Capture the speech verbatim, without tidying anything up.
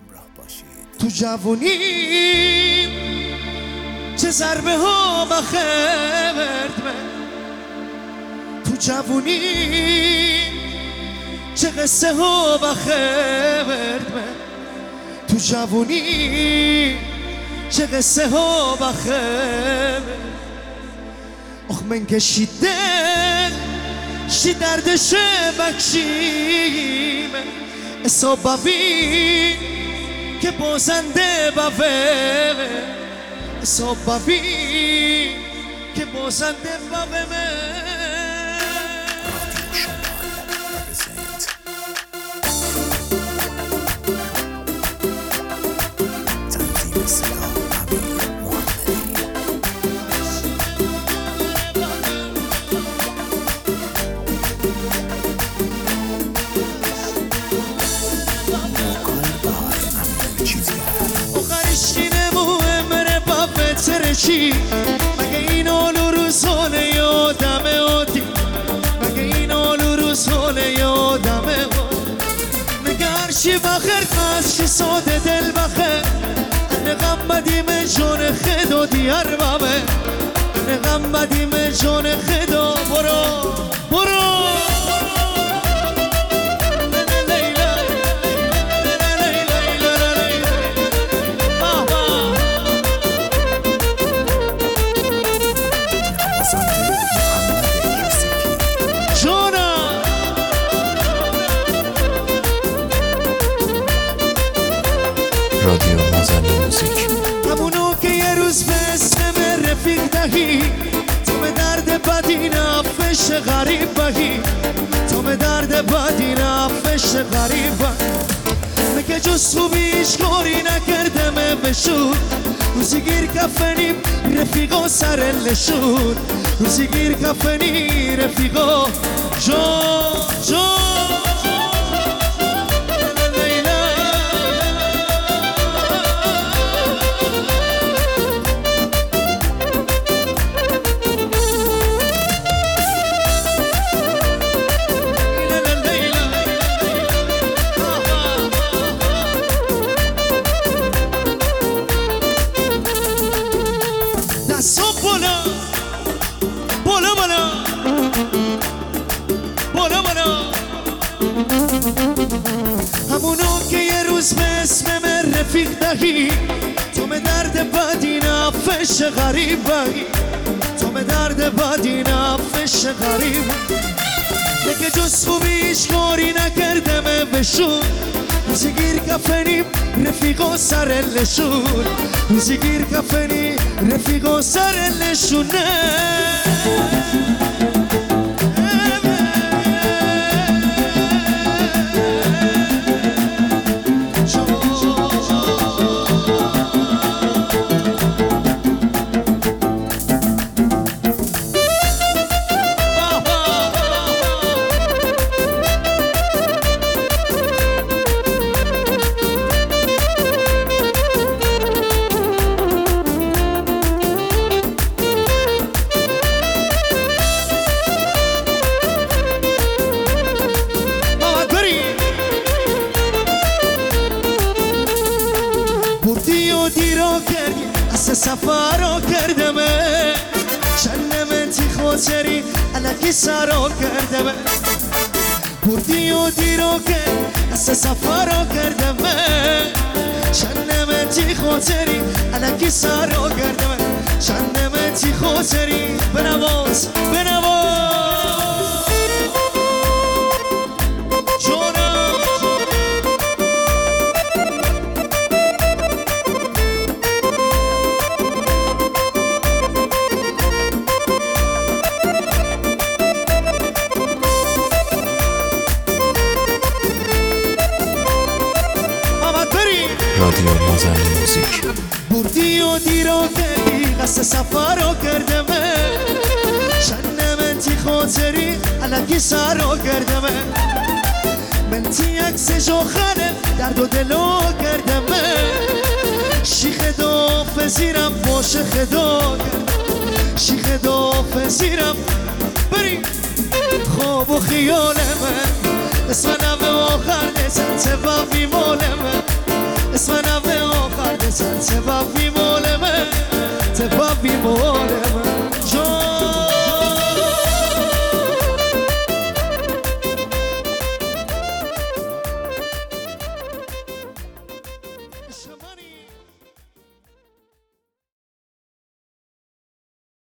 همراه باشید. تو جوونی چه ضربه ها بخورد من، تو جوونی چه قصه ها بخورد من، تو جوونی چه قصه ها بخورد. آخ من کشیده شی دردش بکشیم حساب ببین که بازنده بوه، حساب ببین که بازنده بوه. چی مگه این آلو روزانه یادمه آدی، مگه این آلو روزانه یادمه آدی. مگه هرچی بخیر قصد ساده دل بخیر، نقم بدیم جان خدا دیار بابه، نقم بدیم جان خدا. برو برو رادیو نازنین موزیک. همونو که یه روز به اسم رفیق دهی، تو به درد بدی نفش غریب بهی، تو به درد بدی نفش غریب بهی. مگه جز خوبیش کاری نکردمه بشود، روزی گیر کفنیم رفیقا سر لشود، روزی گیر کفنی رفیقا جان جان. همونو که یه روز به اسم من رفیق دهی، تو به درد بدی نفش غریب بهی، تو به درد بدی نفش غریب. مگه جز خوبیش کاری نکردمه بشون، روزی گیر کفنیم رفیقا سر لشون، روزی گیر کفنی رفیقا سر لشونه. سفر کردمه چندمتی خاطری الکی سرا کردمه، بردی و دیرو که از سفر کردمه چندمتی خاطری الکی سرا کردمه، چندمتی خاطری بنواز بنواز رادیو نازنین موزیک. بردی و دیرو کردی قصد سفر کردمه، چندمتی خاطری الکی سرا کردمه، منتی عکس جاخره درد و دلو کردمه، شیخ دو پذیرم باشه خدا کردم، شیخ دو پذیرم بری خواب و خیال من، اسم نم آخر نزن سببی مال من.